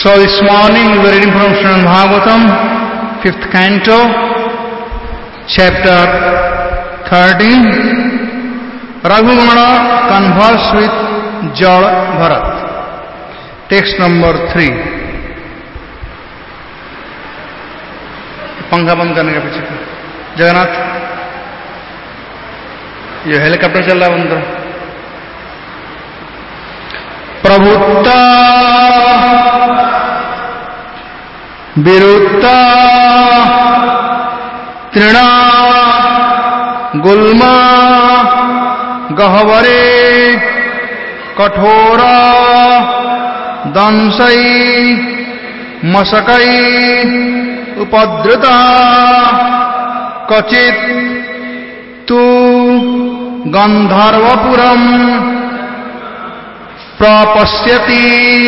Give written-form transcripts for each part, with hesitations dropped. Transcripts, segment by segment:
So this morning we were reading from Srimad Bhagavatam, 5th canto, chapter 13, Raghugana converse with Jal Bharat. Text number 3. पंखा बंद करने का पीछे जगन्नाथ, ये helicopter चल रहा है बंद करो. प्रभुत्ता विरुत्ता तृणा गुल्मा गहवरे कठोरा दंसई मशकई उपद्रुता क्वचित् तु गंधर्वपुरम प्रपश्यति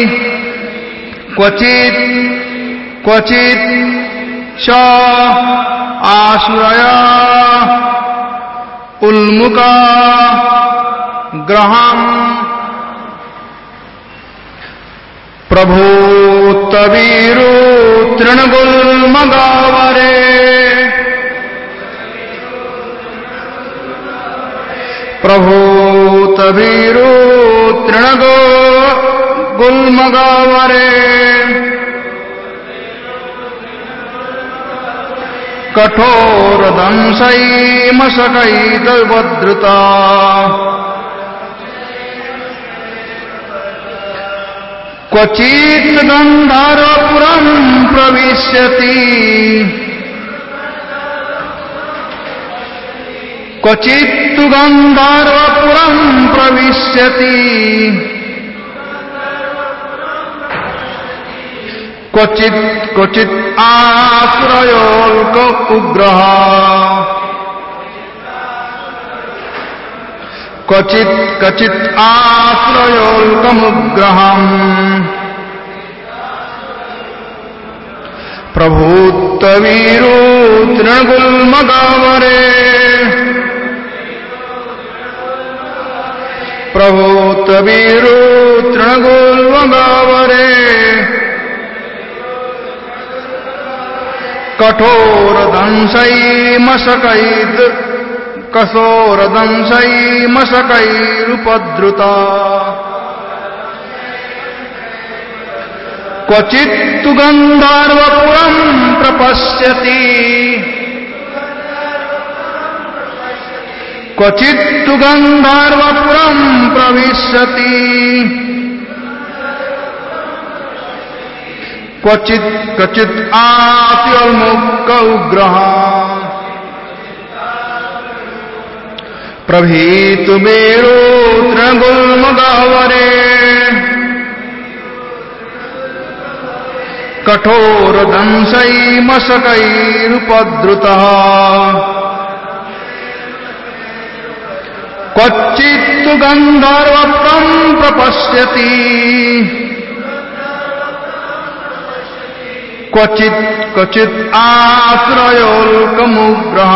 क्वचित् क्वचित् च आसुरया उल्मुका ग्रहम् प्रभूतवीरो तृणगुल्मगावरे प्रभूतवीरो तृणगुल्मगावरे कठोरदंसै मशकैर्भद्रुता क्वचित् गन्धर्वपुरं प्रविशति क्वचित् गन्धर्वपुरं प्रविशति क्वचित् क्वचित् आसुरयोल्क उग्रः क्वचित् क्वचित् आसुरयोल्कमुग्रहम् प्रभूतवीरो तृणगुल्मगावरे प्रभूतवीरो तृणगुल्मगावरे कठोरदंसै मशकैरुपद्रुता क्वचित् तु गन्धर्वपुरं प्रपश्यति क्वचित् तु गन्धर्वपुरं प्रविशति क्वचित् क्वचित् आत्योन्मुख उग्रः प्रभीतु मेरो तृणगुल्मगावरे कठोरदंसै मशकैरुपद्रुतः क्वचित् तु गन्धर्वपुरं प्रपश्यति क्वचित् क्वचित् आसुरयोल्कमुग्रः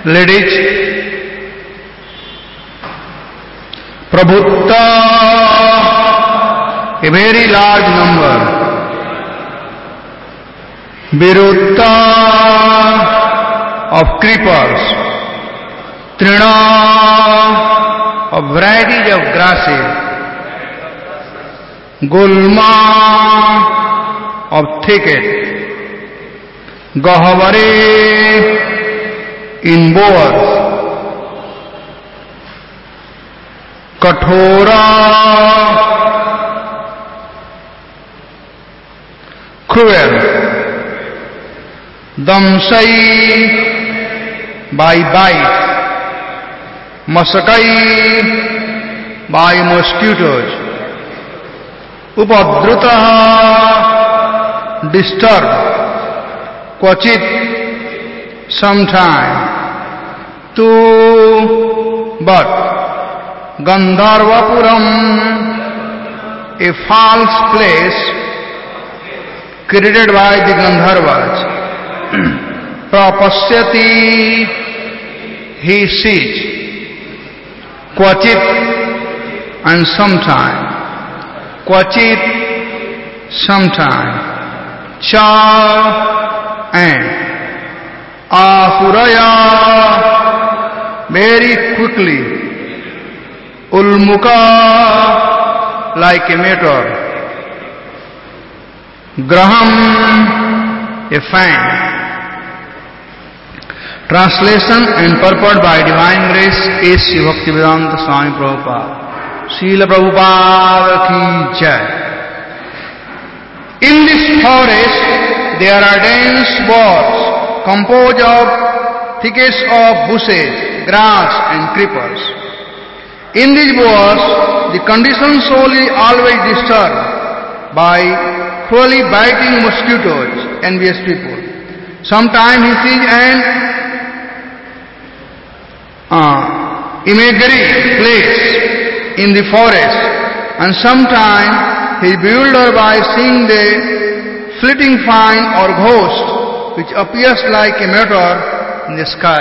ladies, Prabhutta, a very large number, Virutta, of creepers, Trina, of varieties of grasses, Gulma, of thicket, Gahavare, in boars, Kathora, cruel, Damsai, by bite, Masakai, by mosquitoes, Upadruta, disturbed, Kvachit, sometime, Tu, but, Gandharvapuram, a false place created by the Gandharvas. Prapasyati, he sees. Kvachit, and sometime. Kvachit, sometime. Cha, and. Asuraya, very quickly. Ulmuka, like a meteor. Graham, a fang. Translation and purport by Divine Grace A.C. Bhaktivedanta Swami Prabhupada. Srila Prabhupada ki jai. In this forest there are dense woods composed of thickets of bushes, grass and creepers. In these woods the conditioned soul is always disturbed by cruelly biting mosquitoes, envious people. Sometimes he sees an imaginary place in the forest, and sometimes he is bewildered by seeing the flitting fine or ghost which appears like a meteor in the sky.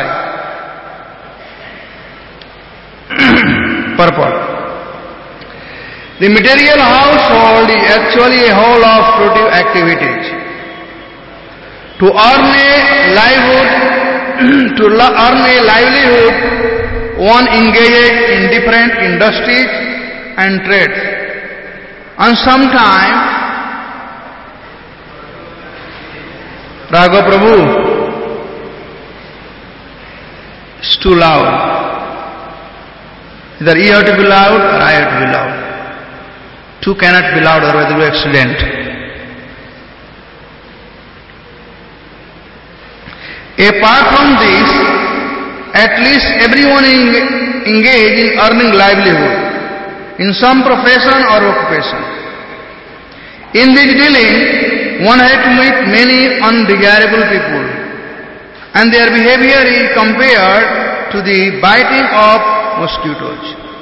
Purport. The material household is actually a whole of productive activities. To earn a livelihood, one engages in different industries and trades. And sometimes, Raghav Prabhu, it's too loud. Either you have to be loud or I have to be loud. Two cannot be loud, otherwise there will be accident. Apart from this, at least everyone engaged in earning livelihood in some profession or occupation. In this dealing, one has to meet many undesirable people, and their behavior is compared to the biting of mosquitoes.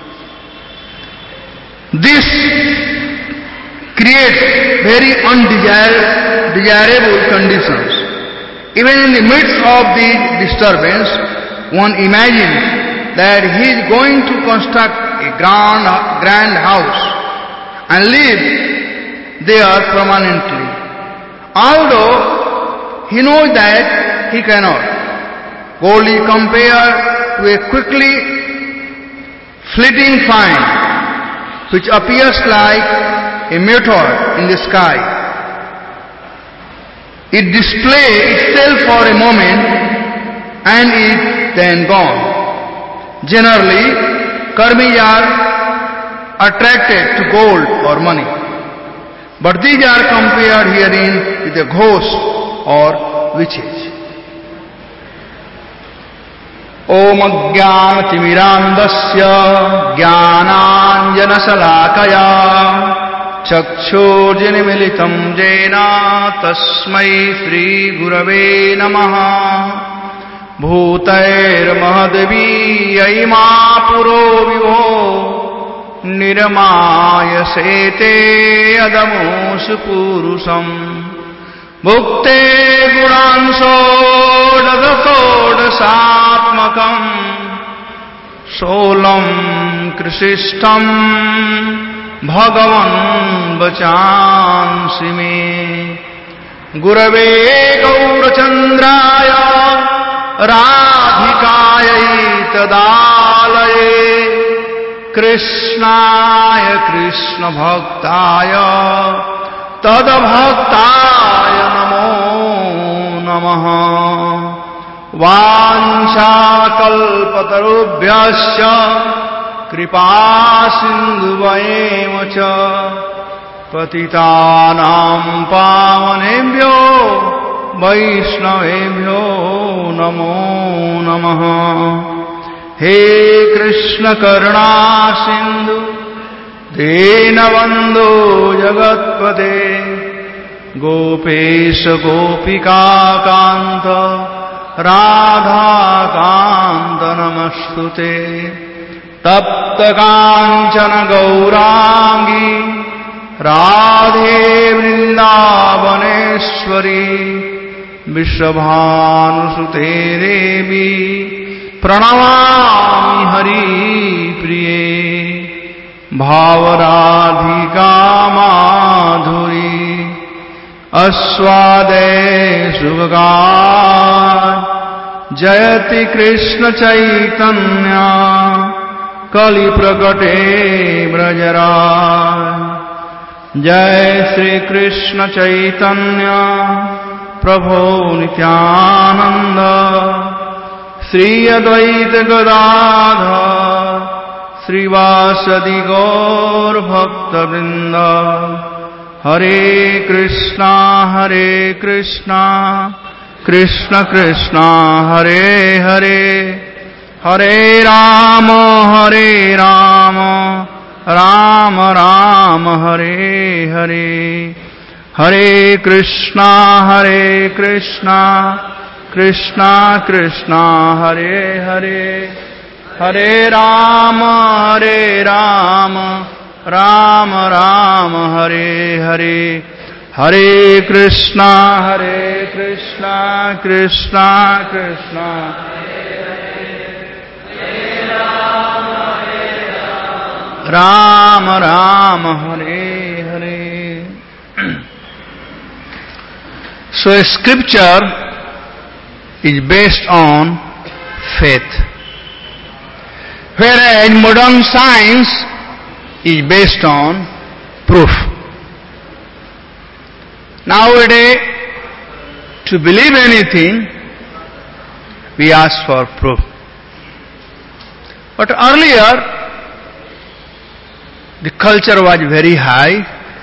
This creates very undesirable conditions. Even in the midst of the disturbance, one imagines that he is going to construct a grand house and live there permanently. Although he knows that he cannot. Wholly compared to a quickly flitting fine which appears like a meteor in the sky. It displays itself for a moment and is then gone. Generally, karmis are attracted to gold or money, but these are compared herein with a ghost or witches. Om Ajnanatimirandasya Jnananjanasalakaya Chakshurjinimilitam Jena Tasmai Shri Gurave Namaha Bhutair Mahadevi Aima Puro Vivo Niramaya Sete Adamus Purusam भुक्ते गुणांशोऽषोडशात्मकम् सोलम् कृषिष्ठम् भगवन् वचांसि मे। गुरवे गौरचन्द्राय राधिकायै तदालये कृष्णाय कृष्णभक्ताय तद्भक्ताय नमो नमः। वाञ्छाकल्पतरुभ्यश्च कृपासिन्धुवैव च पतितानां पावनेभ्यो वैष्णवेभ्यो नमो नमः। हे कृष्ण करुणा सिन्धु दीनबन्धो जगत्पते गोपेश गोपिकान्त राधाकान्त नमस्तुते। तप्त काञ्चन गौरांगी राधे वृन्दावनेश्वरी विश्वभानुसुते देवी प्रणमामि हरिप्रिये। भावराधिका माधुरी आस्वादे सुखगान जयति कृष्ण चैतन्य कलि प्रकटे ब्रजराज। जय श्री कृष्ण चैतन्य प्रभो नित्यानंद श्री अद्वैत गदाधर श्रीवासदि गौर भक्तवृंद। हरे कृष्णा कृष्ण कृष्णा हरे हरे हरे राम राम राम हरे हरे। हरे कृष्णा कृष्णा कृष्णा हरे हरे हरे राम राम राम हरे हरे। हरे Krishna Krishna Krishna Ram Ram Hare Hare. So scripture is based on faith, whereas modern science is based on proof. Nowadays, to believe anything, we ask for proof. But earlier, the culture was very high.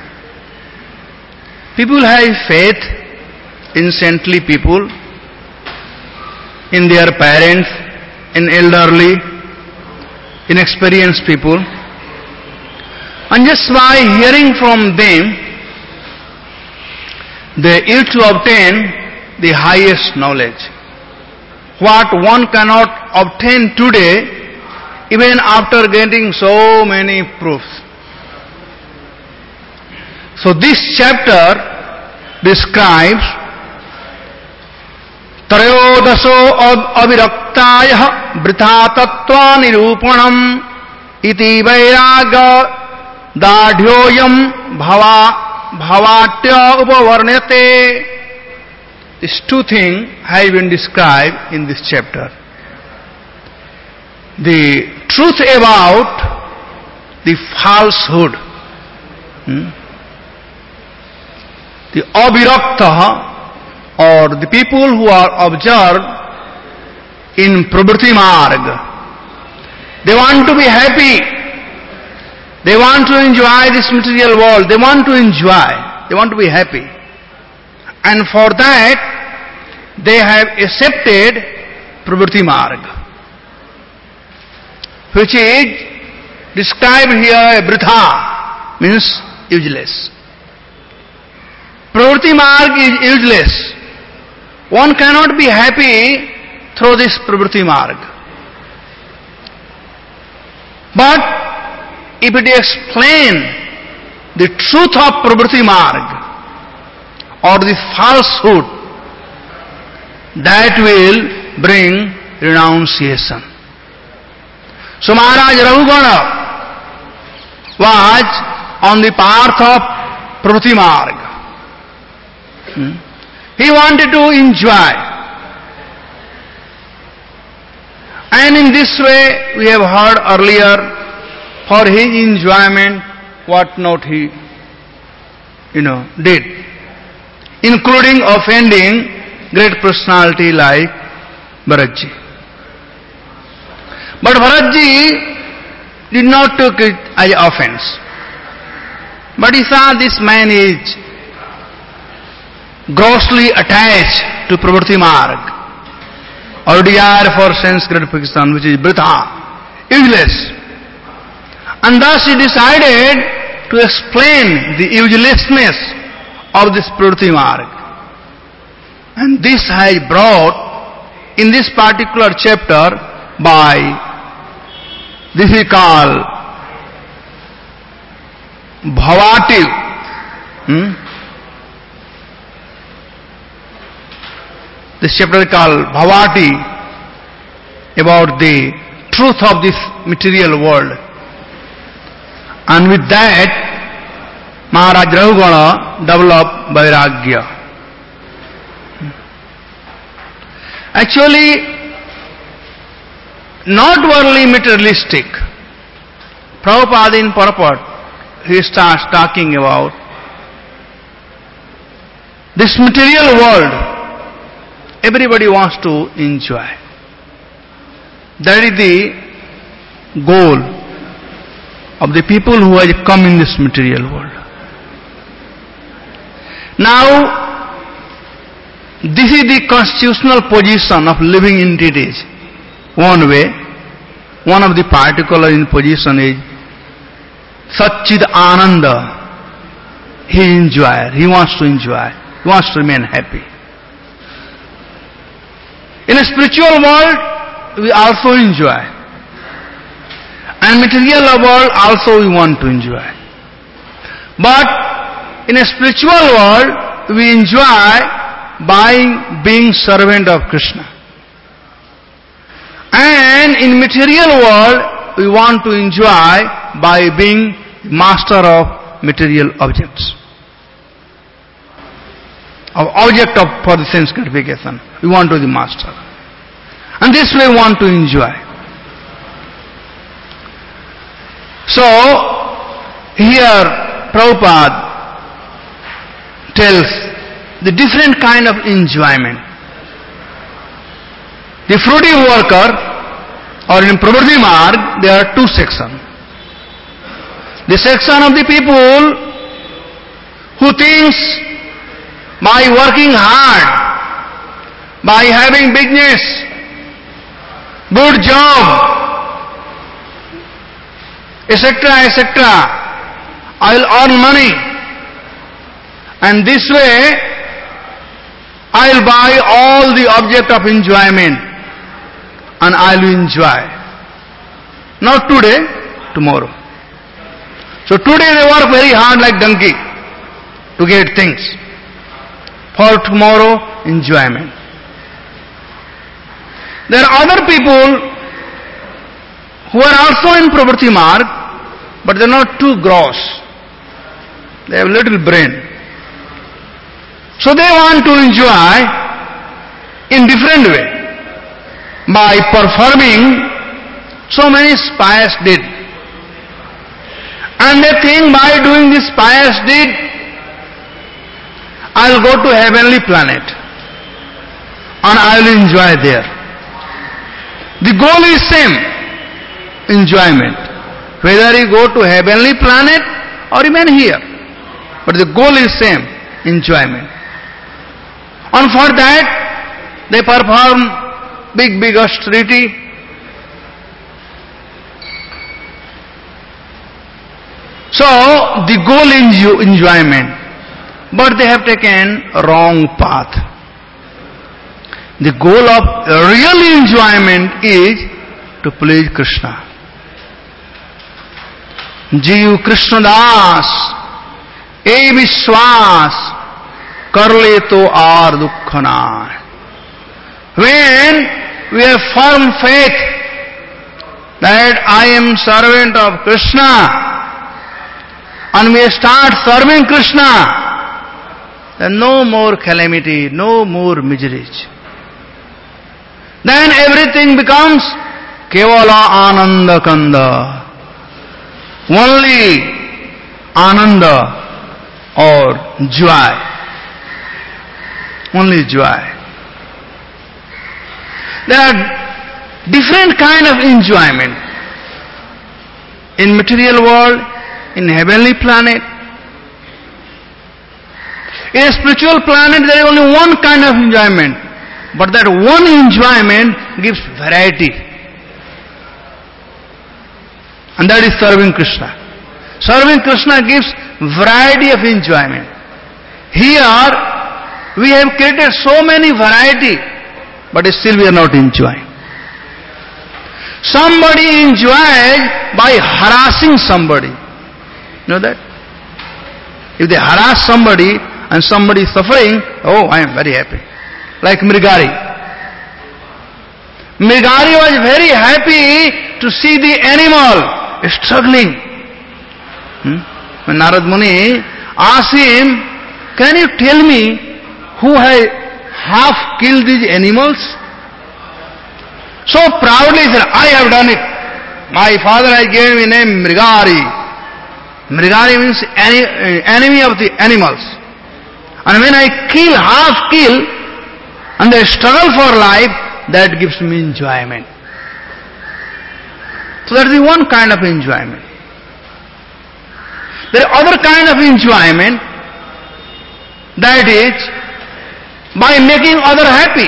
People have faith in saintly people, in their parents, in elderly, in experienced people. And just by hearing from them, they used to obtain the highest knowledge. What one cannot obtain today, even after getting so many proofs. So this chapter describes त्रयोदशो अविरक्तायः वृथा तत्त्वा निरूपणम् इति वैराग्य दाढ्योऽयम् भवाट्य उपवर्ण्यते. These two things have been described in this chapter. The truth about the falsehood, the avirakta, or the people who are observed in pravritti marga. They want to be happy. They want to enjoy this material world. They want to enjoy. They want to be happy. And for that, they have accepted pravritti marga, which is described here vritha, means useless. Pravritti marga is useless. One cannot be happy through this pravritti marga. But if it explain the truth of pravritti marga, or the falsehood that will bring renunciation. So Maharaj Raghugana was on the path of Pravritti Marga. He wanted to enjoy. And in this way, we have heard earlier, for his enjoyment, what not he, did, including offending great personality like Bharatji. But Bharatji did not take it as offense. But he saw this man is grossly attached to Pravritti Marg, or desire for sense gratification, which is vritha, useless. And thus he decided to explain the uselessness of this Pravritti Marg. And this has brought in this particular chapter by, this we call Bhavativ. This chapter is called Bhavati, about the truth of this material world. And with that, Maharaj Raghugana developed Vairagya. Actually, not only materialistic. Prabhupada in purport, he starts talking about this material world. Everybody wants to enjoy. That is the goal of the people who have come in this material world. Now, this is the constitutional position of living entities. One way, one of the particular in position is Satchid Ananda. He enjoys, he wants to enjoy, he wants to remain happy. In a spiritual world, we also enjoy. And material world also we want to enjoy. But in a spiritual world, we enjoy by being servant of Krishna. And in material world, we want to enjoy by being master of material objects. Of object for the sense gratification. We want to be the master. And this way we want to enjoy. So, here Prabhupada tells the different kind of enjoyment. The fruity worker, or in Pravritti Marg, there are two sections. The section of the people who thinks by working hard, by having business, good job, etc., etc., I will earn money, and this way I will buy all the object of enjoyment and I will enjoy. Not today, tomorrow. So today they work very hard like donkey to get things. For tomorrow, enjoyment. There are other people who are also in Pravritti Marg, but they are not too gross. They have little brain. So they want to enjoy in different way by performing so many pious deeds. And they think by doing this pious deed, I will go to heavenly planet and I will enjoy there. The goal is same, enjoyment. Whether you go to heavenly planet or remain here. But the goal is same, enjoyment. And for that, they perform big austerity. So, the goal is enjoyment. But they have taken a wrong path. The goal of real enjoyment is to please Krishna. Jiv Krishna Das, E Vishwas, karle to aar dukh na. When we have firm faith that I am servant of Krishna, and we start serving Krishna, then no more calamity, no more miseries. Then everything becomes kevala ananda kanda. Only ananda or joy. Only joy. There are different kind of enjoyment in material world, in heavenly planet. In a spiritual planet there is only one kind of enjoyment, but that one enjoyment gives variety. And that is serving Krishna. Serving Krishna gives variety of enjoyment. Here we have created so many variety, but still we are not enjoying. Somebody enjoys by harassing somebody. You know that? If they harass somebody and somebody is suffering, oh, I am very happy. Like Mrigari. Mrigari was very happy to see the animal struggling. When Narad Muni asked him, can you tell me who has half killed these animals? So proudly he said, I have done it. My father has given me name Mrigari. Mrigari means enemy of the animals. And when I kill, half kill, and they struggle for life, that gives me enjoyment. So that is the one kind of enjoyment. There are other kind of enjoyment, that is by making other happy.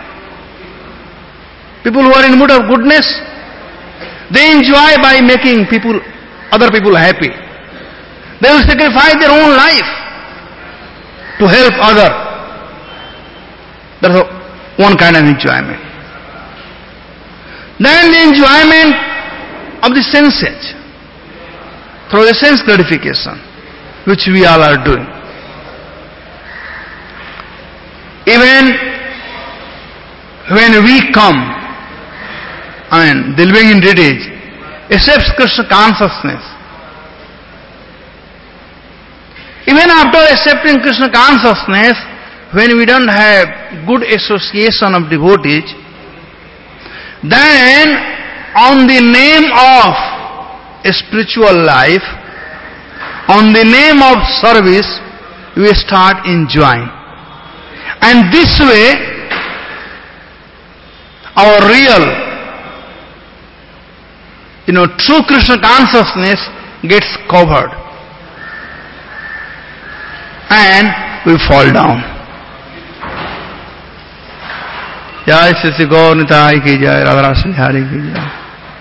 People who are in mood of goodness, they enjoy by making other people happy. They will sacrifice their own life to help others. That's one kind of enjoyment. Then the enjoyment of the senses, through the sense gratification, which we all are doing. Even when we come, the living entities accepts Krishna consciousness. Even after accepting Krishna consciousness, when we don't have good association of devotees, then on the name of a spiritual life, on the name of service, we start enjoying. And this way, our real, true Krishna consciousness gets covered. And we fall down. Jai Sri Gaur Nitai ki jai, Radha Rasa Hari ki jai.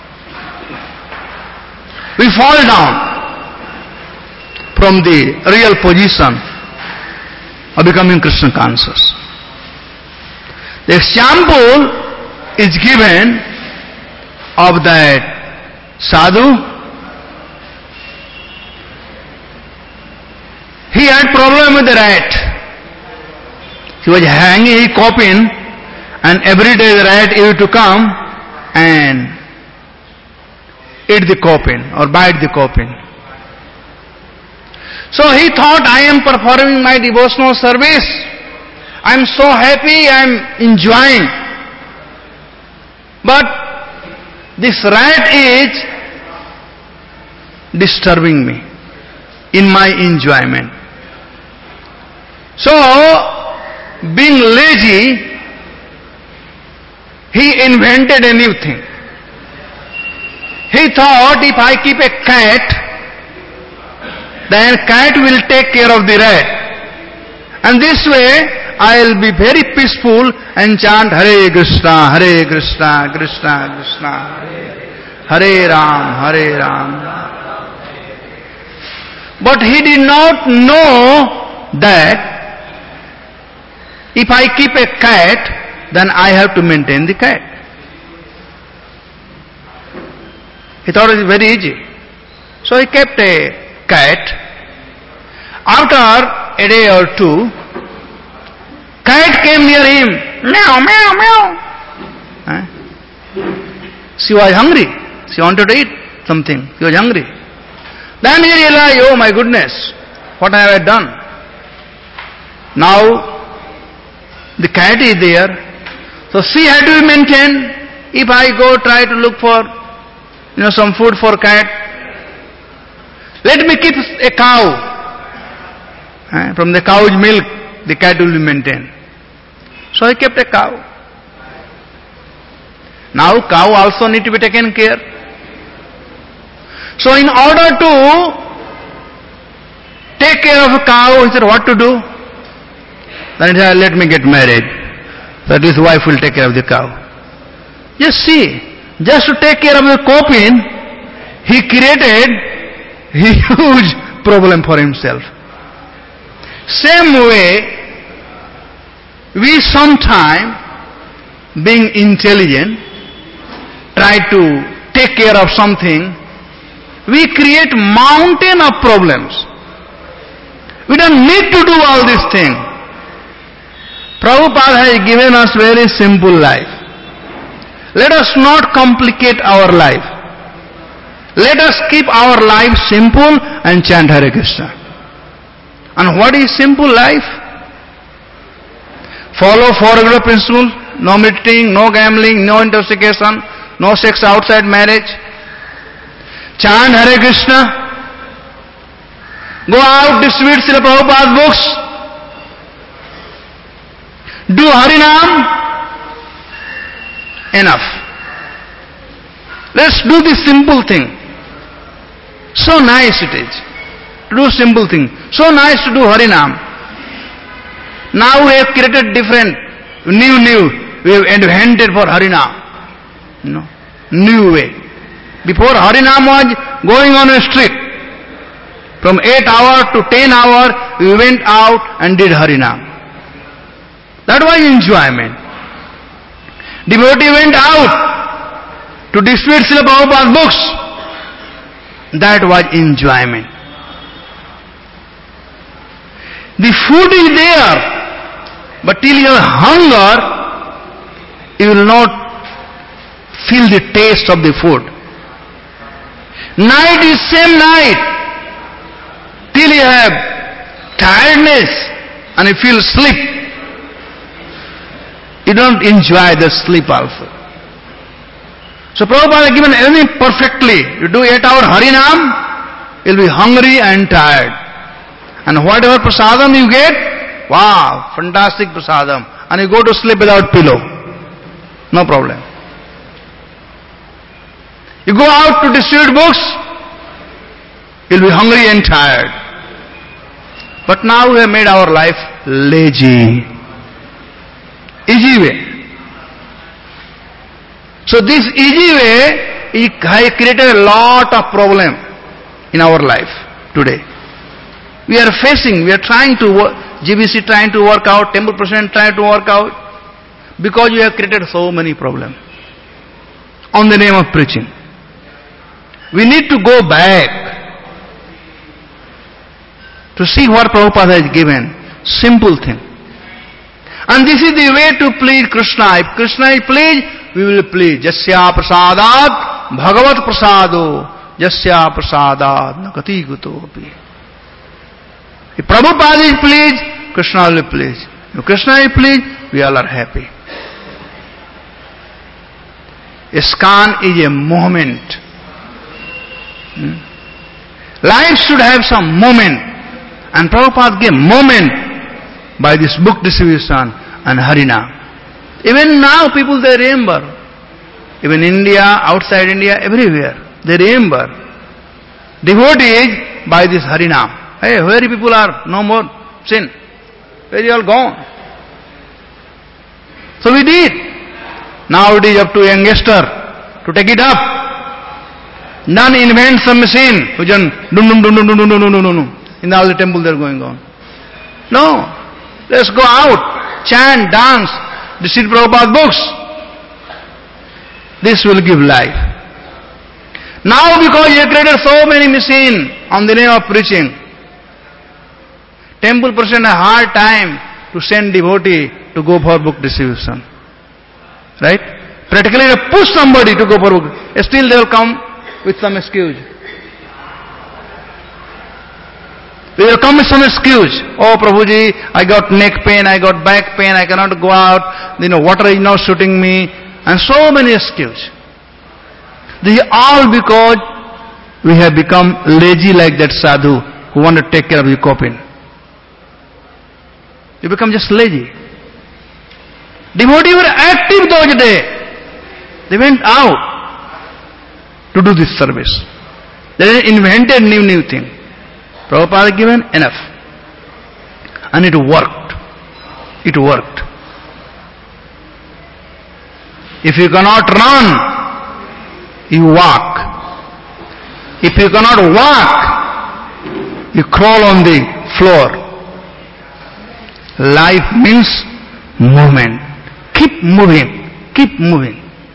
We fall down from the real position of becoming Krishna conscious. The example is given of that sadhu. He had problem with the rat. He was hanging his coffin, and every day the rat used to come and eat the coffin or bite the coffin. So he thought, I am performing my devotional service. I am so happy, I am enjoying. But this rat is disturbing me in my enjoyment. So, being lazy, he invented a new thing. He thought, if I keep a cat, then cat will take care of the rat. And this way, I will be very peaceful and chant Hare Krishna, Krishna Krishna, Hare Ram, Hare Ram. But he did not know that if I keep a cat, then I have to maintain the cat. He thought it was very easy. So he kept a cat. After a day or two, Cat came near him. Meow, meow, meow. She was hungry. She wanted to eat something. She was hungry. Then he realized, oh my goodness, what have I done? Now, the cat is there. So she had to be maintained. If I go try to look for, some food for cat, let me keep a cow. From the cow's milk, the cat will be maintained. So he kept a cow. Now cow also need to be taken care. So in order to take care of a cow, he said, what to do? Then he said, let me get married. So his wife will take care of the cow. Just see, just to take care of the coffin, he created a huge problem for himself. Same way, we sometime, being intelligent, try to take care of something, we create mountain of problems. We don't need to do all these things. Prabhupada has given us very simple life. Let us not complicate our life. Let us keep our life simple and chant Hare Krishna. And what is simple life? Follow four regular principles: no meditating, no gambling, no intoxication, no sex outside marriage. Chant Hare Krishna. Go out, distribute Srila Prabhupada's books. Do Harinam. Enough. Let's do this simple thing. So nice it is to do simple thing. So nice to do Harinam. Now we have created different, new. We have invented for Harinam. New way. Before Harinam was going on a street. From 8 hours to 10 hours, we went out and did Harinam. That was enjoyment. Devotee went out to distribute Srila Prabhupada's books. That was enjoyment. The food is there, but till you have hunger, you will not feel the taste of the food. Night is same night. Till you have tiredness and you feel sleep, you don't enjoy the sleep also. So Prabhupada has given everything perfectly. You do 8-hour Harinam, you'll be hungry and tired. And whatever prasadam you get, wow, fantastic prasadam. And you go to sleep without pillow. No problem. You go out to distribute books, you'll be hungry and tired. But now we have made our life lazy. Easy way. So this easy way has created a lot of problem in our life today. We are trying to work, GBC trying to work out, Temple President trying to work out, because you have created so many problems on the name of preaching. We need to go back to see what Prabhupada has given. Simple thing. And this is the way to please Krishna. If Krishna is pleased, we will please. Jasya prasadat bhagavat prasado jasya prasadat nakati guto api. If Prabhupada is pleased, Krishna will be pleased. If Krishna is pleased, we all are happy. ISKCON is a movement. Life should have some moment. And Prabhupada gave moment by this book distribution and Harinam. Even now people they remember. Even India, outside India, everywhere. They remember. Devotees by this Harinam. Hey, where people are? No more sin. Where you all gone? So we did. Now it is up to a youngster to take it up. None invent some machine which dum in all the temple they are going on. No. Let's go out, chant, dance, distribute Prabhupada's books. This will give life. Now because you have created so many machines on the name of preaching, Temple President has a hard time to send devotee to go for book distribution. Right? Practically they push somebody to go for book. Still they will come with some excuse. They will come with some excuse. Oh Prabhuji, I got neck pain, I got back pain, I cannot go out, water is now shooting me, and so many excuses. This is all because we have become lazy like that sadhu who want to take care of the coffin. You become just lazy. Devotees were active those days. They went out to do this service. They invented new thing. Prabhupada given enough. And it worked. It worked. If you cannot run, you walk. If you cannot walk, you crawl on the floor. Life means movement. Keep moving. Keep moving.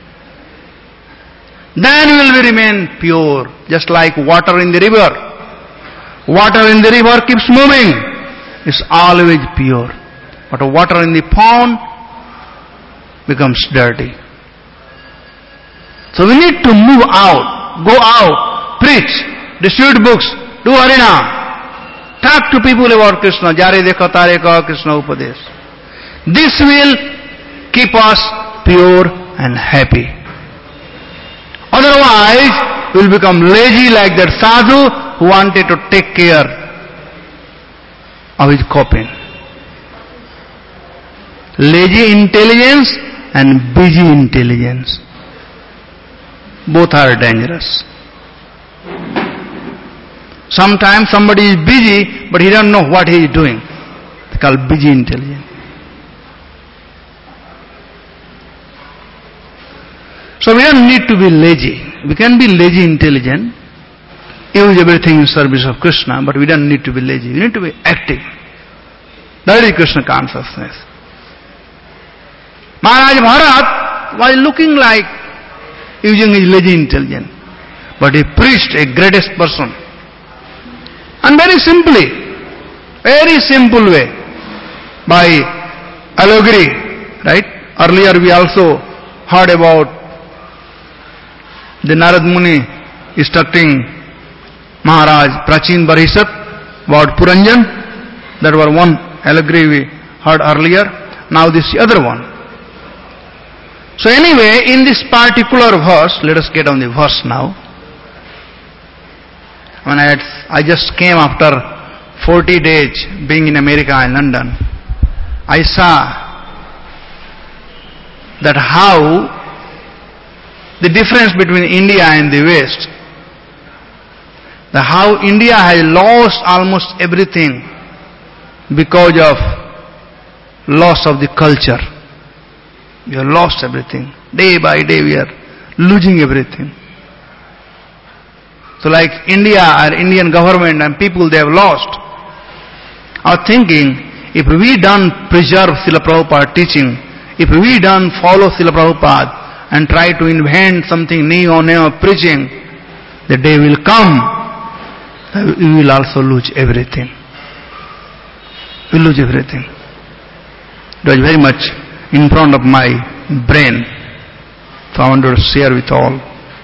Then you will remain pure, just like water in the river. Water in the river keeps moving. It's always pure. But water in the pond becomes dirty. So we need to move out, go out, preach, distribute books, do Harinam, talk to people about Krishna, Jare Dekha Tare Ka Krishna Upadesh. This will keep us pure and happy. Otherwise, we will become lazy like that sadhu who wanted to take care of his coffin. Lazy intelligence and busy intelligence. Both are dangerous. Sometimes somebody is busy, but he doesn't know what he is doing. It's called busy intelligence. So we don't need to be lazy. We can be lazy intelligent, use everything in service of Krishna, but we don't need to be lazy. We need to be active. That is Krishna consciousness. Maharaj Bharat was looking like using his lazy intelligence, but he preached a greatest person. And very simple way, by allegory, right? Earlier we also heard about the Narad Muni instructing Maharaj Prachin Barishat about Puranjan. That was one allegory we heard earlier. Now this other one. So anyway, in this particular verse, let us get on the verse now. When I just came after 40 days being in America and London, I saw that how the difference between India and the West, how India has lost almost everything because of loss of the culture. We have lost everything. Day by day we are losing everything. So like India or Indian government and people, they have lost. I was thinking, if we don't preserve Srila Prabhupada teaching, if we don't follow Srila Prabhupada and try to invent something new of preaching, the day will come, we will also lose everything. We will lose everything. It was very much in front of my brain, so I want to share with all.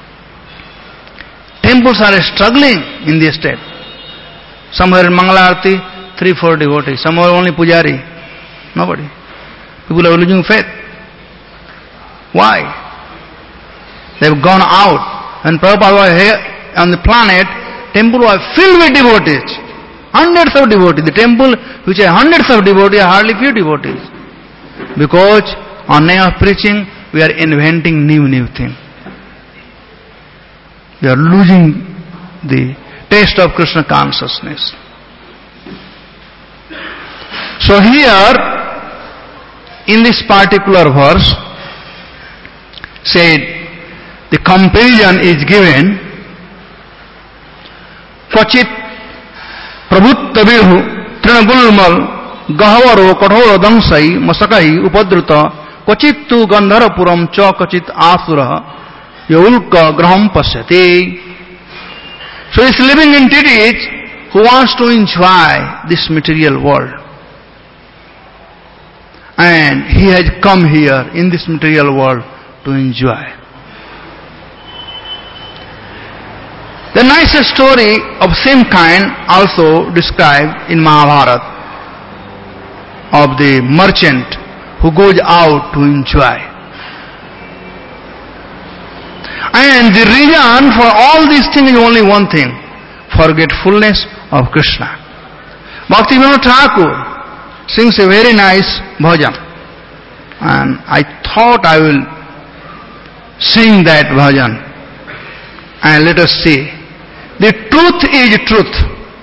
Temples are struggling in this state. Somewhere in Mangala Arati, 3-4 devotees. Somewhere only Pujari. Nobody. People are losing faith. Why? They've gone out. And Prabhupada was here on the planet, temple was filled with devotees. Hundreds of devotees. The temple which has hundreds of devotees, hardly few devotees. Because on name of preaching, we are inventing new things. We are losing the taste of Krishna consciousness. So here, in this particular verse, said, the comparison is given, Kvachit Prabhuttavihu Trinagulmal Gahavaro Kathora Dangsai Masakai Upadruta Kvachit tu Gandharapuram Cha Kvachit Asura Yulka Graham Pasyati. So he is living in entities who wants to enjoy this material world. And and he has come here in this material world to enjoy. The nicest story of same kind also described in Mahabharata of the merchant who goes out to enjoy. And the reason for all these things is only one thing: forgetfulness of Krishna. Bhaktivinoda Thakur sings a very nice bhajan, and I thought I will sing that bhajan, and let us see. The truth is truth.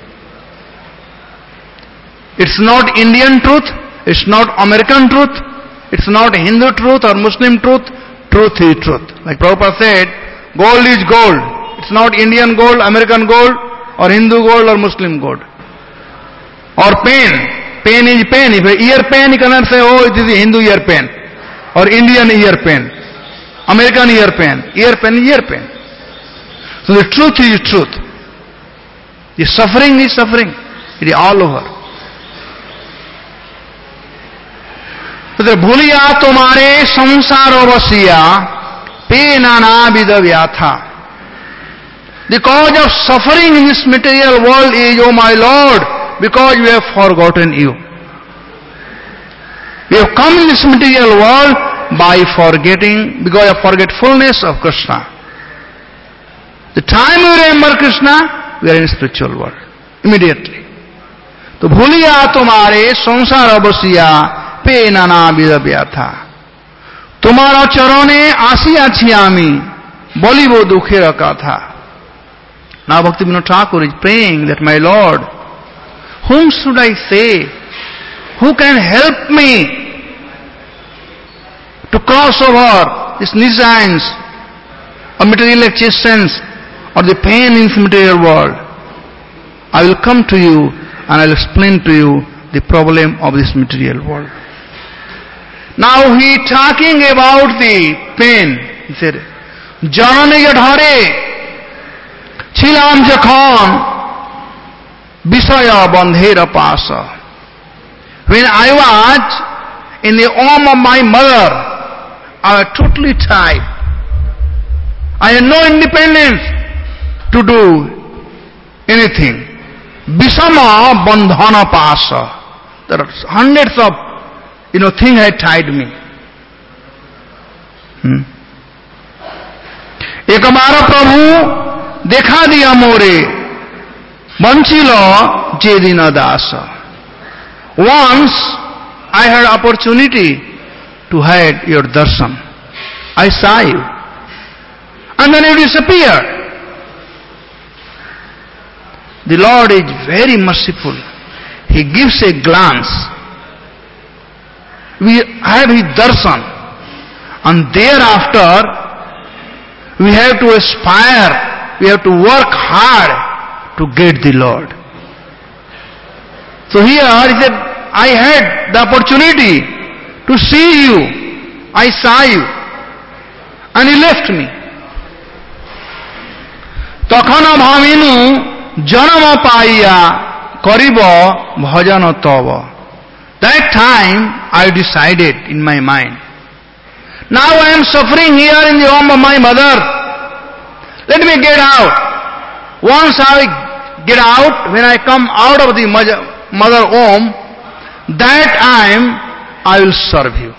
It's not Indian truth, it's not American truth, it's not Hindu truth or Muslim truth. Truth is truth. Like Prabhupada said, gold is gold. It's not Indian gold, American gold, or Hindu gold or Muslim gold. Or pen. Pen is pen. If an ear pen, you cannot say, oh, it is a Hindu ear pen. Or Indian ear pen. American ear pen. Ear pen is ear pen. So the truth is truth. The suffering is suffering. It is all over. तो भूलिया तुम्हारे संसारो बसिया पे नाना विध व्याथा. The cause of suffering in this material world is, oh my Lord, because we have forgotten you. We have come in this material world by forgetting, because of forgetfulness of Krishna. The time we remember Krishna, we are in spiritual world. Immediately. तो भूलिया तुम्हारे संसार बसिया पे नाना विध व्याथा. तुम्हारा चरणे आसियाछि आमी बलिब दुखेर कथा. Now Bhaktivinoda Thakur is praying that, my Lord, whom should I say? Who can help me to cross over this nuisance of material existence or the pain in this material world? I will come to you and I will explain to you the problem of this material world. Now he is talking about the pain. He said, Janane Yadhare ছিলাম যখন বিষয় বন্ধের পাশ. When I was in the womb of my mother, I was totally tied. I had no independence to do anything. বিষama bandhana pasa. There are hundreds of things had tied me. एकबार प्रभु देखा दिया मोरे बंचिलो जे दिन दास. Once I had opportunity to have your darshan. I saw you, and then you disappeared. The Lord is very merciful. He gives a glance. We have His darshan, and thereafter we have to aspire. We have to work hard to get the Lord. So here he said, I had the opportunity to see you. I saw you. And he left me. Takhana bhavinu janama paiya karibo bhajana tava. That time I decided in my mind, now I am suffering here in the womb of my mother. Let me get out. Once I get out, when I come out of the mother womb, that time I will serve you.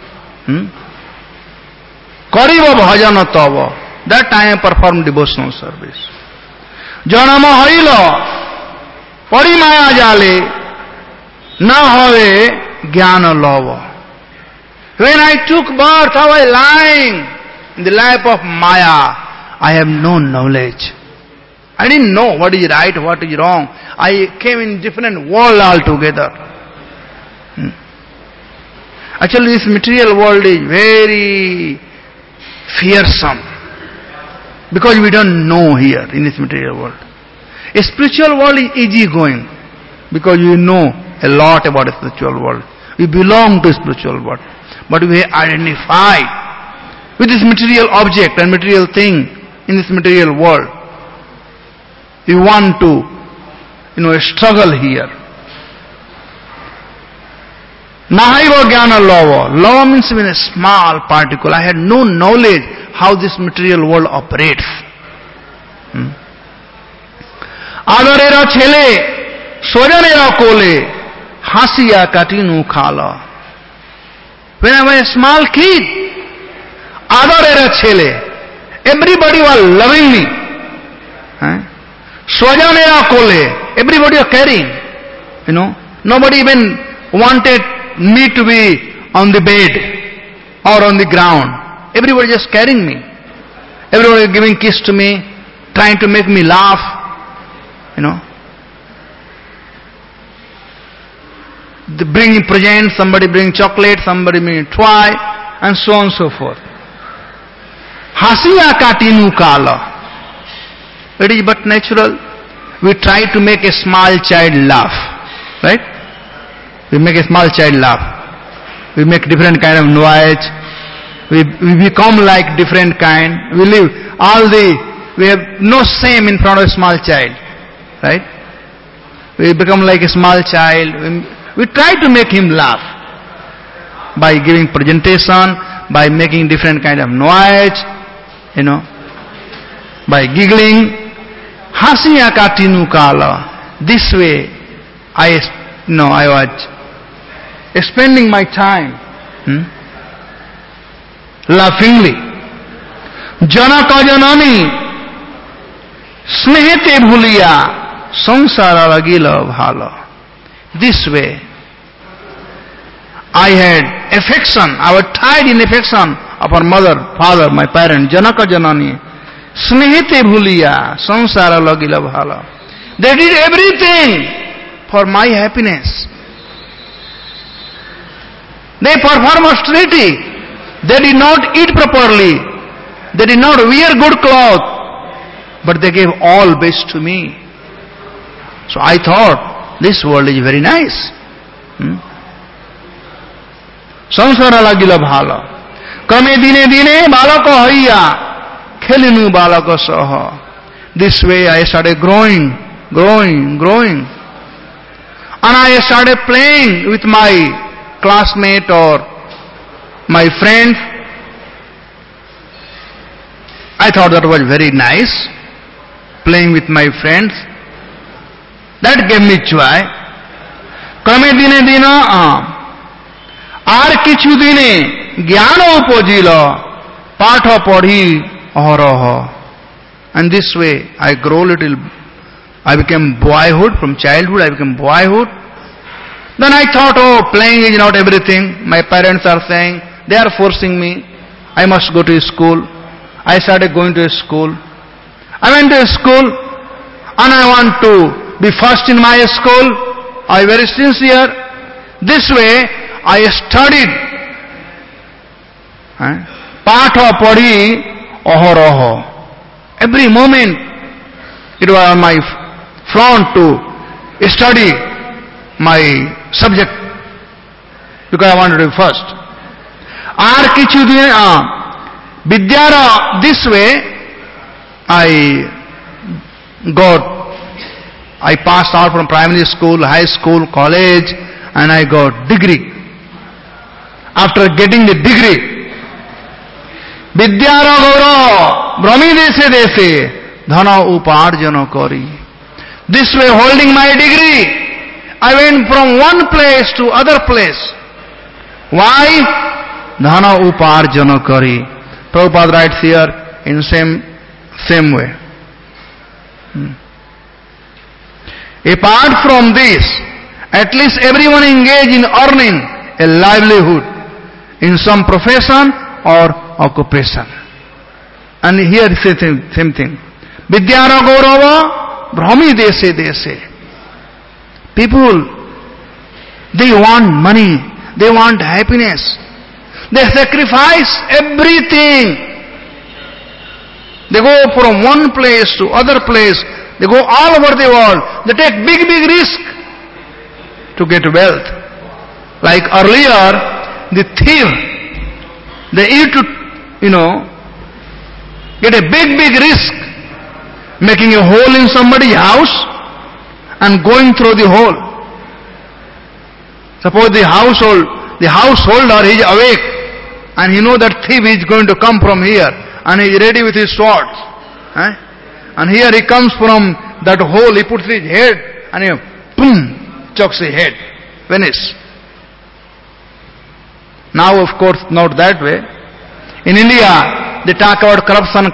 Kariva bhajana tava. That time I perform devotional service. Janama hailo parimaya jale na have jnana lava. When I took birth, I was lying in the lap of Maya. I have no knowledge. I didn't know what is right, what is wrong. I came in different world altogether. Actually, this material world is very fearsome, because we don't know here in this material world. A spiritual world is easy going, because you know a lot about a spiritual world. We belong to a spiritual world, but we identify with this material object and material thing in this material world. We want to, struggle here. Nahaiva jnana lava. Lava means even a small particle. I had no knowledge how this material world operates. Adarera chele, sojanera kole, hasiya katinu khala. When I was a small kid, adarera chele, everybody was loving me. Sojanera kole, everybody was caring. Nobody even wanted me to be on the bed or on the ground. Everybody just carrying me. Everybody giving kiss to me, trying to make me laugh. They bringing presents, somebody bring chocolate, somebody bring toy, and so on and so forth. Hasiya katinu kala. It is but natural. We try to make a small child laugh. Right? We make a small child laugh. We make different kind of noise. We become like different kind. We have no shame in front of a small child. Right? We become like a small child. We try to make him laugh. By giving presentation, by making different kind of noise, by giggling. Hasiya katinu kala. This way, I was spending my time laughingly. Janaka janani snehete bhuliya samsara lagila bhala. This way, I had affection, I was tied in affection of our mother, father, my parents, Janaka janani snehete bhuliya samsara lagila bhala. They did everything for my happiness. They performed austerity. They did not eat properly. They did not wear good clothes. But they gave all best to me. So I thought, this world is very nice. Samsara lagila bhala. Kame dine dine balako haiya. Khelinu balako saha. This way I started growing. And I started playing with my classmate or my friend. I thought that was very nice, playing with my friends. That gave me joy. Kame dine dina ar kichu dine jnana upojilo patha padhi aharaha. And this way I grow little. I became boyhood. From childhood I became boyhood. Then I thought, playing is not everything. My parents are saying, they are forcing me. I must go to school. I started going to school. I went to school and I want to be first in my school. I was very sincere. This way I studied. Patha padhi aharaha. Every moment it was on my front to study my subject, because I wanted to be first. Ar kichu dine vidyara. This way I passed out from primary school, high school, college, and I got degree. After getting the degree, vidyara gaurav brahmi deshe deshe dhana uparjana kari. This way, holding my degree, I went from one place to other place. Why? Dhana uparjana kari. Prabhupada writes here in same way. Apart from this, at least everyone engaged in earning a livelihood in some profession or occupation. And here is the same thing. Vidyara gaurava brahmi deshe deshe. People, they want money, they want happiness. They sacrifice everything. They go from one place to other place. They go all over the world. They take big risk to get wealth. Like earlier, the thief, they used to, get a big risk, making a hole in somebody's house and going through the hole. Suppose the household the householder is awake and he knows that thief is going to come from here and he is ready with his swords. And here he comes from that hole, he puts his head and he boom, chucks his head. Finish. Now of course not that way. In India they talk about corruption.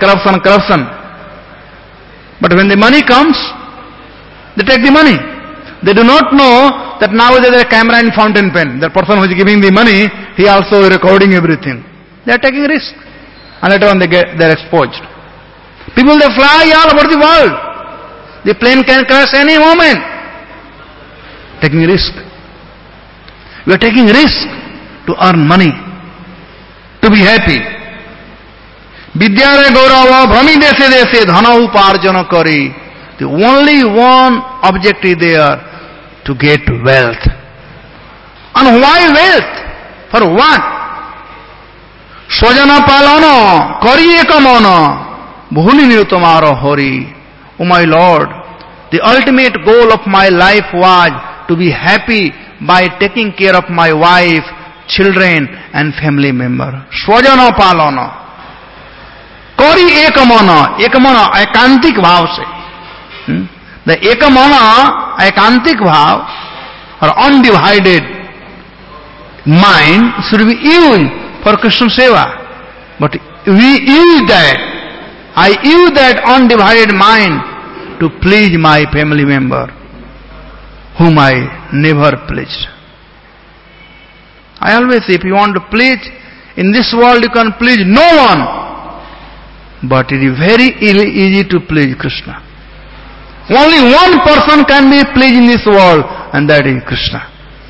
But when the money comes, they take the money. They do not know that now there is a camera and fountain pen. The person who is giving the money, he also is recording everything. They are taking risk. And later on they are exposed. People, they fly all over the world. The plane can crash any moment. Taking risk. We are taking risk to earn money, to be happy. Vidyare gaurava bhrami dese dese dhana uparjana kari. The only one objective there, to get wealth. And why wealth? For what? Swajana palana kariye kamana bhulini tumaro hori. O my Lord, the ultimate goal of my life was to be happy by taking care of my wife, children and family member. Swajana palana. Kari ekamana. Ekamana ekantik bhav se. The ekamana ekantik bhav or undivided mind should be used for Krishna seva. But we use that. I use that undivided mind to please my family member, whom I never pleased. I always say, if you want to please, in this world you can please no one. But it is very easy to please Krishna. Only one person can be pleased in this world, and that is Krishna.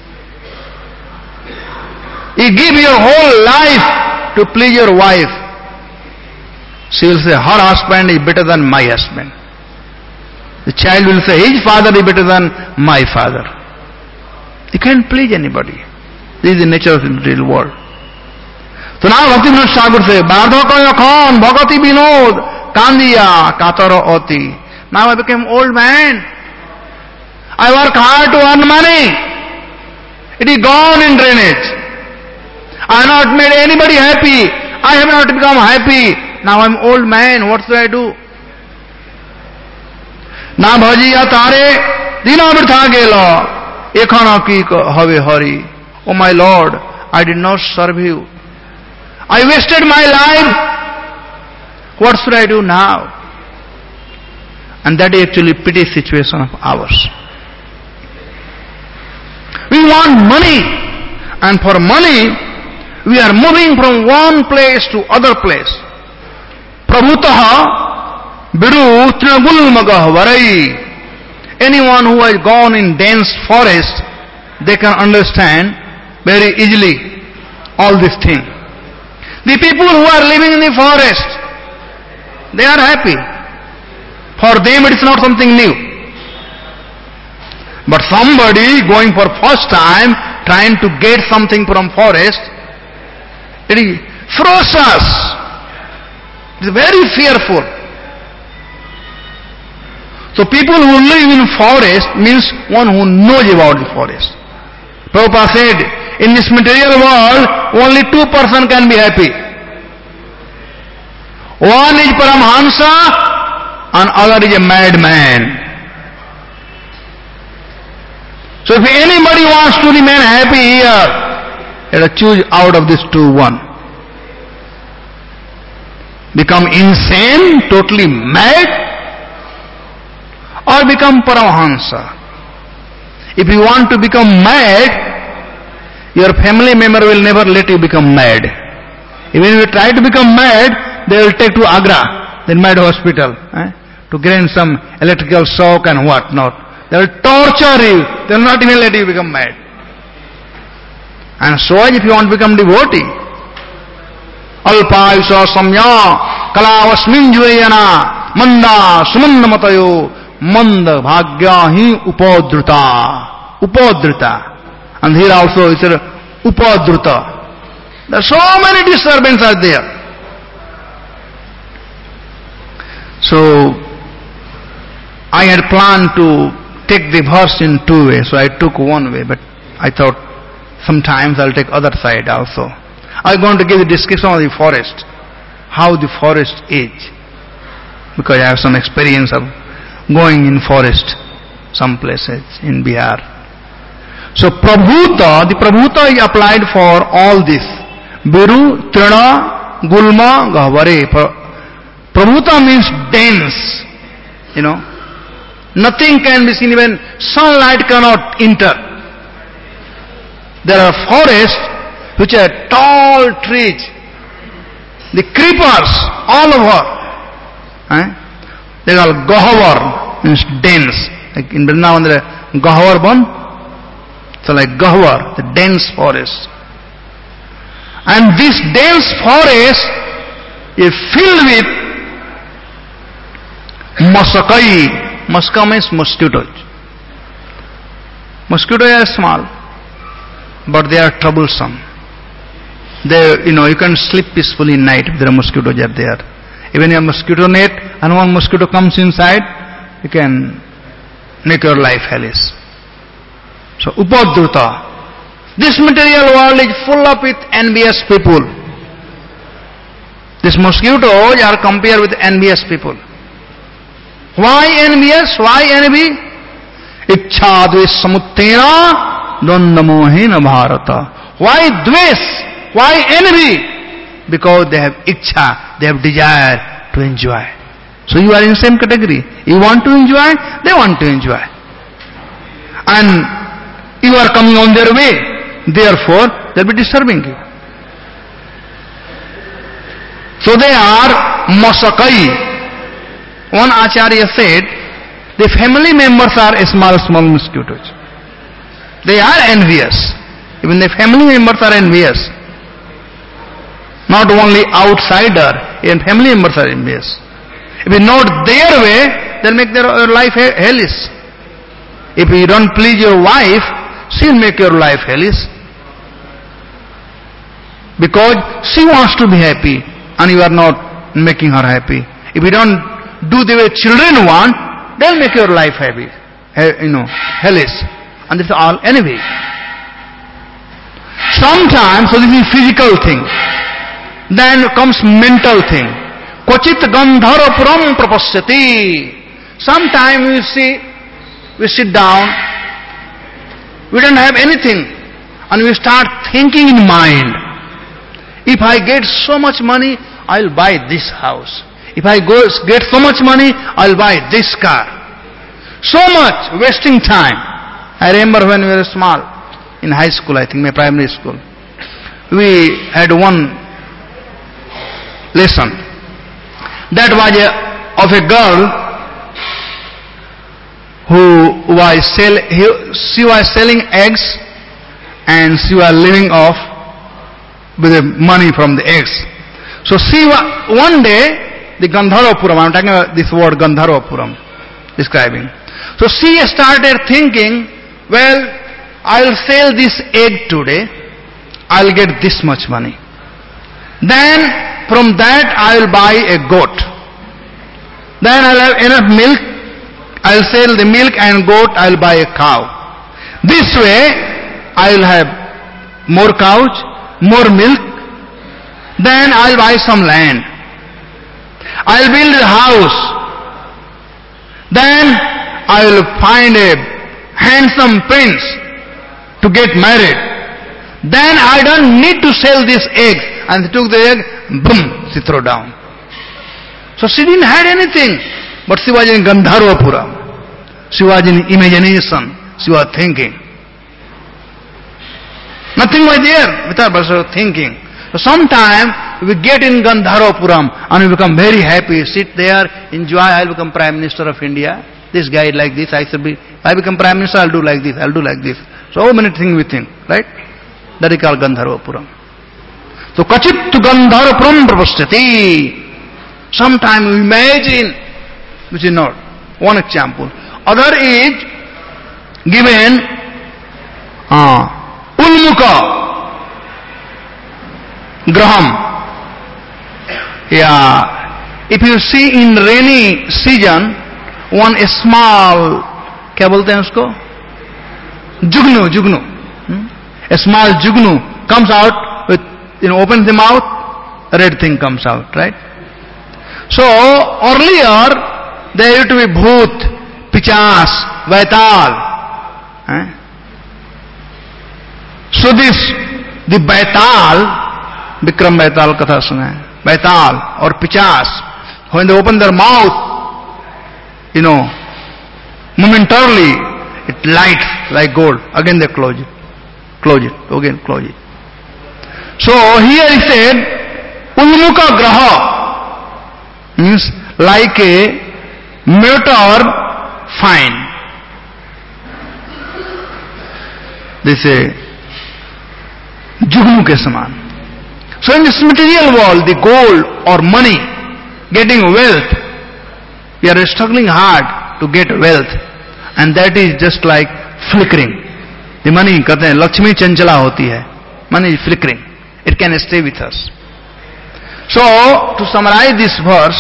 You give your whole life to please your wife. She will say, her husband is better than my husband. The child will say, his father is better than my father. You can't please anybody. This is the nature of the real world. So now Bhaktivinoda Thakur says, Bardhakaya Khan, Bhagati Vinod, Kandiya, Katara Oti. Now I became old man. I work hard to earn money. It is gone in drainage. I have not made anybody happy. I have not become happy. Now I am old man. What should I do? Na bhajiya tare dina birtha gelo ekhana ki have hari. Oh my Lord, I did not serve you. I wasted my life. What should I do now? And that is actually pity situation of ours. We want money, and for money we are moving from one place to other place. Prabhutaha biru tragulmagah varai. Anyone who has gone in dense forest, they can understand very easily all these things. The people who are living in the forest, they are happy. For them it is not something new. But somebody going for first time, trying to get something from forest, it is ferocious. It is very fearful. So people who live in forest means one who knows about the forest. Prabhupada said, in this material world, only two persons can be happy. One is Paramhansa, and other is a madman. So if anybody wants to remain happy here, let us choose out of these two one. Become insane, totally mad, or become Paramahansa. If you want to become mad, your family member will never let you become mad. Even if you try to become mad, they will take to Agra, the mad hospital, to gain some electrical shock and what not. They will torture you. They will not even let you become mad. And so if you want to become devotee, Alpayusha samya kalavasmin jvayana manda sumanda matayo manda bhagyahi upadruta. Upadruta. And here also it said upadruta. There are so many disturbances are there. So I had planned to take the verse in two ways, so I took one way, but I thought Sometimes I'll take other side also. I'm going to give the description of the forest, how the forest is, because I have some experience of going in forest, some places in Bihar. So Prabhuta, the Prabhuta is applied for all this. Biru, Trina, Gulma, Gahvare. Prabhuta means dense, Nothing can be seen, even sunlight cannot enter. There are forests which are tall trees, the creepers all over. They are Gahavar, means dense. Like in Vrindavan there are Gahavar Ban. So like Gahavar, the dense forest. And this dense forest is filled with Masakai. Maska means mosquitoes. Mosquitoes are small, but they are troublesome. You can sleep peacefully in night if there are mosquitoes are there. Even a mosquito net and one mosquito comes inside, you can make your life hellish. So Upadruta. This material world is full of with envious people. These mosquitoes are compared with envious people. Why envious? Why envy? Ichha dvesh samuttena dvandamohena bharata. Why dvesh? Why envy? Because they have ichha, they have desire to enjoy. So you are in the same category. You want to enjoy, they want to enjoy. And you are coming on their way. Therefore, they will be disturbing you. So they are masakai. One Acharya said, the family members are small mosquitoes. They are envious. Even the family members are envious. Not only outsider, even family members are envious. If it's not their way, they'll make their life hellish. If you don't please your wife, she'll make your life hellish. Because she wants to be happy and you are not making her happy. If you don't do the way children want, they'll make your life happy, hellish. And this is all envy. Sometimes, so this is physical thing. Then comes mental thing. Kochit gandharapuram prapasyati. Sometimes we sit down, we don't have anything, and we start thinking in mind. If I get so much money, I'll buy this house. If I get so much money, I'll buy this car. So much wasting time. I remember when we were small, in high school, I think, my primary school, we had one lesson. That was of a girl who was she was selling eggs and she was living off with the money from the eggs. So one day, the Gandharvapuram, I'm talking about this word Gandharvapuram, describing. So she started thinking, well, I'll sell this egg today, I'll get this much money. Then from that I'll buy a goat. Then I'll have enough milk, I'll sell the milk and goat, I'll buy a cow. This way I'll have more cows, more milk, then I'll buy some land. I'll build a house. Then I will find a handsome prince to get married. Then I don't need to sell this egg. And she took the egg, boom, she threw down. So she didn't have anything, but she was in Gandharvapuram. She was in imagination. She was thinking. Nothing was there with her, but she was thinking. So sometimes we get in Gandharvapuram and we become very happy, sit there, enjoy, I'll become Prime Minister of India. This guy is like this, if I become Prime Minister, I'll do like this, I'll do like this. So many things we think, right? That is called Gandharvapuram. So Kachit tu Gandharvapuram prapasyati. Sometimes we imagine, which is not. One example. Other is given Ulmuka. Graham. Yeah. If you see in rainy season, one small, क्या बोलते हैं उसको? Jugnu. A small jugnu comes out with, opens the mouth, a red thing comes out, right? So earlier there used to be bhoot, pichas, vaital. So the vaital, Vikram Vaital katha suna hai, vaital or pichas, when they open their mouth, momentarily it lights like gold. Again they close it, again close it. So here he said, Unmuka graha means like a meteor fine. They say jugnu ke saman. So in this material world, the gold or money, getting wealth, we are struggling hard to get wealth, and that is just like flickering. The money, कहते हैं लक्ष्मी चंचला होती है. Money is flickering. It can stay with us. So to summarize this verse,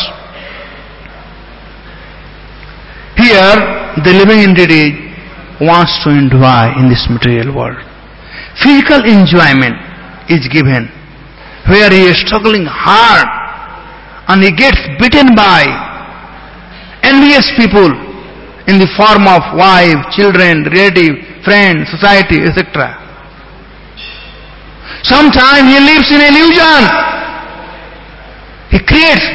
here the living entity wants to enjoy in this material world. Physical enjoyment is given where he is struggling hard and he gets beaten by envious people in the form of wife, children, relative, friend, society, etc. Sometimes he lives in illusion. He creates,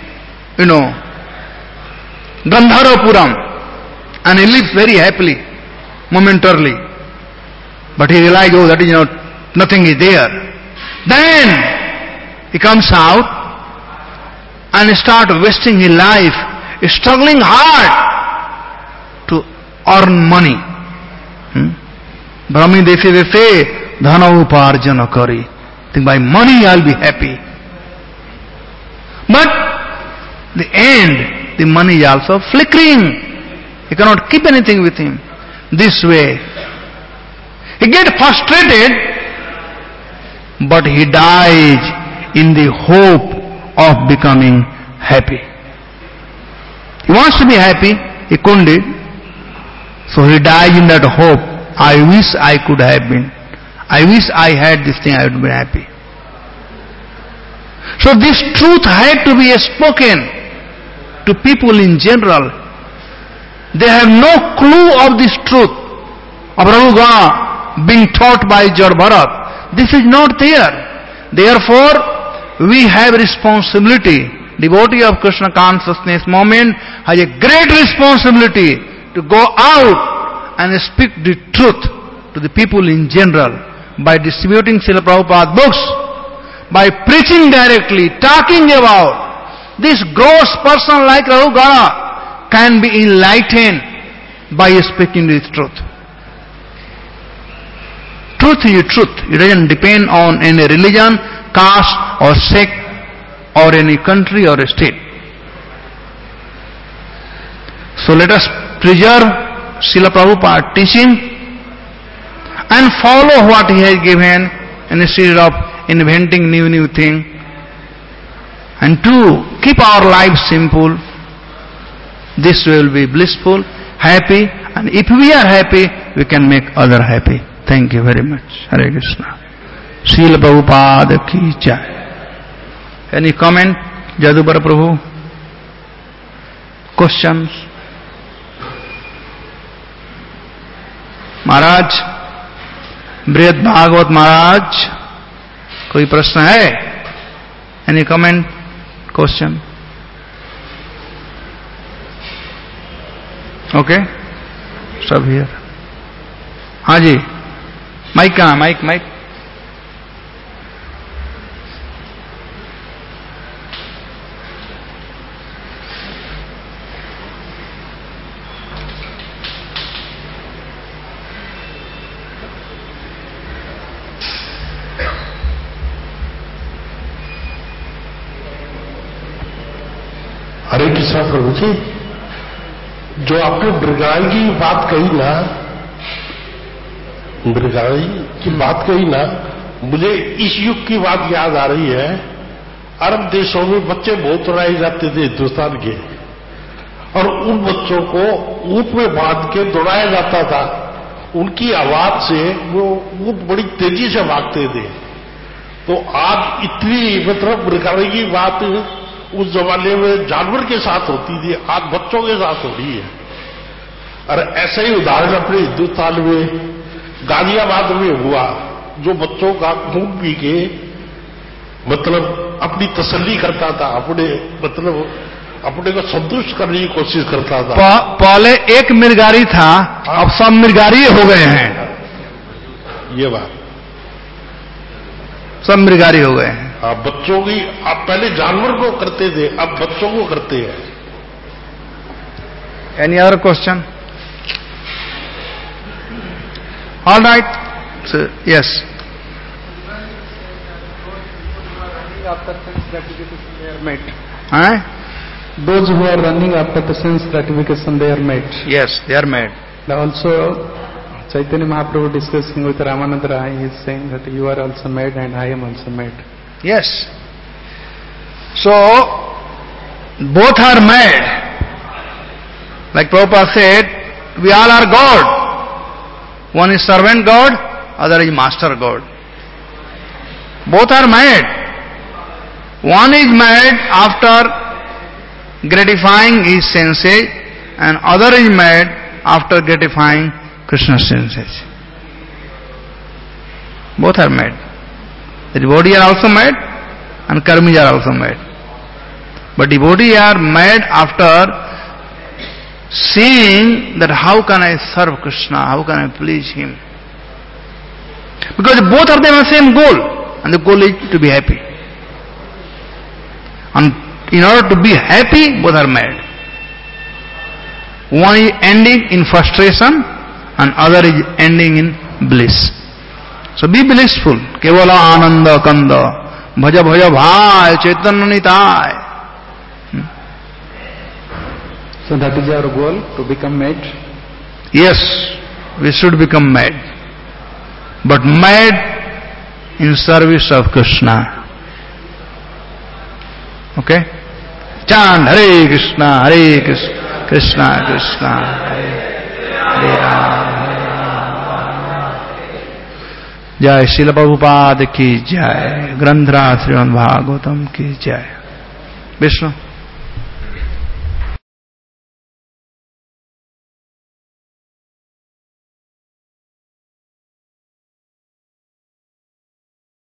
Gandharapuram, and he lives very happily, momentarily. But he realizes, that is nothing is there. Then he comes out and starts wasting his life, struggling hard to earn money. Brahmi defe defe dhana uparjana kari. Think by money I'll be happy. But the end, the money is also flickering. He cannot keep anything with him. This way, he gets frustrated, but he dies in the hope of becoming happy. He wants to be happy, he couldn't do it. So he dies in that hope. I wish I could have been. I wish I had this thing, I would be happy. So this truth had to be spoken to people in general. They have no clue of this truth of Raghugana being taught by Jad Bharat. This is not there. Therefore, we have responsibility. Devotee of Krishna consciousness moment has a great responsibility to go out and speak the truth to the people in general by distributing Srila Prabhupada books, by preaching directly, talking about this gross person like Raghugana can be enlightened by speaking this truth. Truth is truth. It doesn't depend on any religion, caste or sect or any country or state. So let us preserve Srila Prabhupada teaching and follow what he has given instead of inventing new thing, and to keep our lives simple. This will be blissful, happy, and if we are happy, we can make other happy. Thank you very much. Hare Krishna. Srila Prabhupada ki jai. Any comment, Jadubara Prabhu? Questions? महाराज, बृहद भागवत महाराज, कोई प्रश्न है? Any comment, question? Okay, सब here. हाँ जी, mike कहाँ? Mike. Hare Krishna प्रभु जी, जो आपने मृगाई की बात कही ना, मृगाई की बात कही ना, मुझे इस युग की बात याद आ रही है. अरब देशों में बच्चे बहुत उड़ाए जाते थे हिंदुस्तान के, और उन बच्चों को ऊंट में बांध के दौड़ाया जाता था उनकी आवाज से वो बड़ी तेजी से भागते थे। तो आज इतनी मतलब प्रकार की बात उस जमाने में जानवर के साथ होती थी, आज बच्चों के साथ हो रही है। और ऐसा ही उदाहरण अपने हिंदुस्तान में गाजियाबाद में हुआ, जो बच्चों का खून पी के मतलब अपनी तसल्ली करता था, अपने को संतुष्ट करने की कोशिश करता था। पहले एक मिर्गारी था, अब सब मिर्गारी हो गए हैं। ये बात सब मिर्गारी हो गए हैं। आप बच्चों की, आप पहले जानवर को करते थे, अब बच्चों को करते हैं। Any other question? All right, yes. Those who are running after the sense gratification, they are mad. Yes, they are mad. Also, Chaitanya Mahaprabhu discussing with Ramananda Rai, he is saying that you are also mad and I am also mad. Yes. So, both are mad. Like Prabhupada said, we all are God. One is servant God, other is master God. Both are mad. One is mad after gratifying his senses, and other is mad after gratifying Krishna's senses. Both are mad. The devotees are also mad and karmis are also mad. But devotees are mad after seeing that how can I serve Krishna, how can I please him. Because both of them have the same goal, and the goal is to be happy. And in order to be happy, both are mad. One is ending in frustration and other is ending in bliss. So be blissful. Kevala ananda kanda bhaja bhaja bhai chaitanya nitai. So that is our goal, to become mad? Yes, we should become mad. But mad in service of Krishna. Okay? Chant Hare Krishna, Krishna Krishna, Hare Rama. जय श्रील प्रभुपाद की जय, ग्रंथराज श्रीमद् भागवतम की जय। विष्णु।